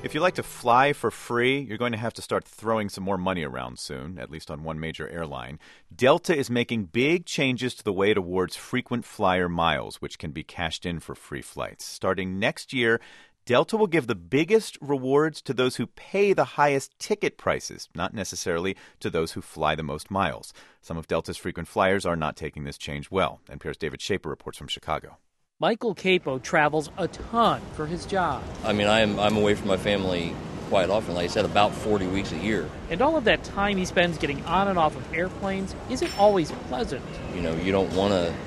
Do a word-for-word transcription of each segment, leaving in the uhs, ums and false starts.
If you like to fly for free, you're going to have to start throwing some more money around soon, at least on one major airline. Delta is making big changes to the way it awards frequent flyer miles, which can be cashed in for free flights. Starting next year, Delta will give the biggest rewards to those who pay the highest ticket prices, not necessarily to those who fly the most miles. Some of Delta's frequent flyers are not taking this change well. N P R's David Schaper reports from Chicago. Michael Capo travels a ton for his job. I mean, I'm I'm away from my family quite often, like I said, about forty weeks a year. And all of that time he spends getting on and off of airplanes isn't always pleasant. You know, you don't want to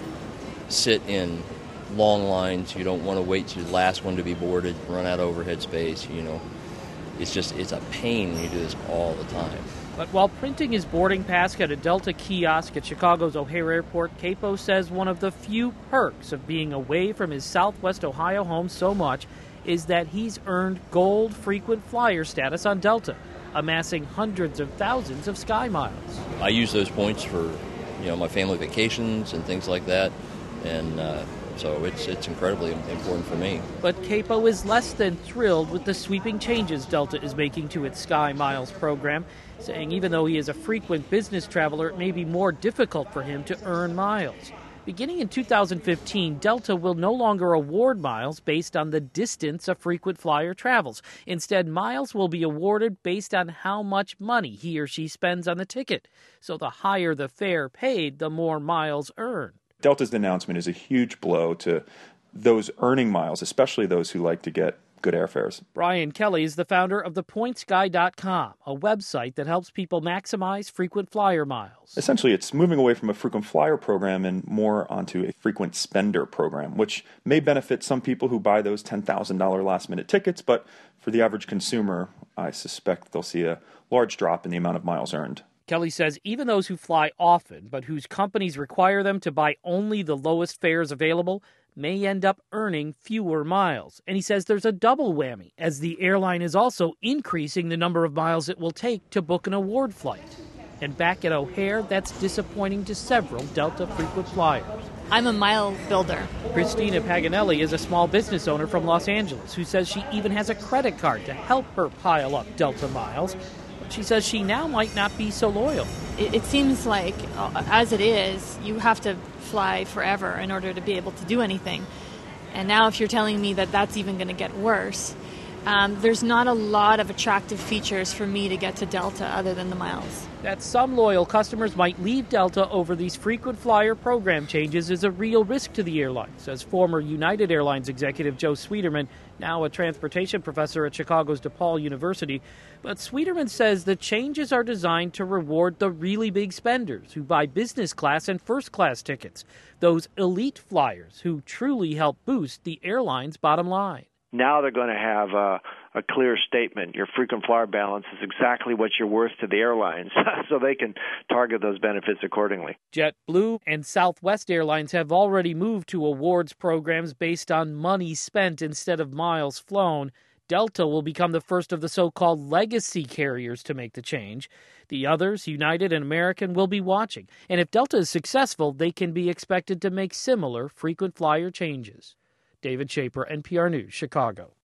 sit in long lines. You don't want to wait to the last one to be boarded, run out of overhead space, you know. It's just, it's a pain when you do this all the time. But while printing his boarding pass at a Delta kiosk at Chicago's O'Hare Airport, Capo says one of the few perks of being away from his Southwest Ohio home so much is that he's earned gold frequent flyer status on Delta, amassing hundreds of thousands of Sky Miles. I use those points for, you know, my family vacations and things like that, and uh, so it's it's incredibly important for me. But Capo is less than thrilled with the sweeping changes Delta is making to its Sky Miles program, saying even though he is a frequent business traveler, it may be more difficult for him to earn miles. Beginning in two thousand fifteen, Delta will no longer award miles based on the distance a frequent flyer travels. Instead, miles will be awarded based on how much money he or she spends on the ticket. So the higher the fare paid, the more miles earned. Delta's announcement is a huge blow to those earning miles, especially those who like to get good airfares. Brian Kelly is the founder of the points guy dot com, a website that helps people maximize frequent flyer miles. Essentially, it's moving away from a frequent flyer program and more onto a frequent spender program, which may benefit some people who buy those ten thousand dollars last-minute tickets, but for the average consumer, I suspect they'll see a large drop in the amount of miles earned. Kelly says even those who fly often, but whose companies require them to buy only the lowest fares available, may end up earning fewer miles. And he says there's a double whammy, as the airline is also increasing the number of miles it will take to book an award flight. And back at O'Hare, that's disappointing to several Delta frequent flyers. I'm a mile builder. Christina Paganelli is a small business owner from Los Angeles who says she even has a credit card to help her pile up Delta miles. But she says she now might not be so loyal. It, it seems like, uh, as it is, you have to fly forever in order to be able to do anything. And now if you're telling me that that's even going to get worse, um, there's not a lot of attractive features for me to get to Delta other than the miles. That some loyal customers might leave Delta over these frequent flyer program changes is a real risk to the airline, says former United Airlines executive Joe Sweeterman, now a transportation professor at Chicago's DePaul University. But Sweeterman says the changes are designed to reward the really big spenders who buy business class and first class tickets, those elite flyers who truly help boost the airline's bottom line. Now they're going to have a, a clear statement. Your frequent flyer balance is exactly what you're worth to the airlines, so they can target those benefits accordingly. JetBlue and Southwest Airlines have already moved to awards programs based on money spent instead of miles flown. Delta will become the first of the so-called legacy carriers to make the change. The others, United and American, will be watching. And if Delta is successful, they can be expected to make similar frequent flyer changes. David Schaper, N P R News, Chicago.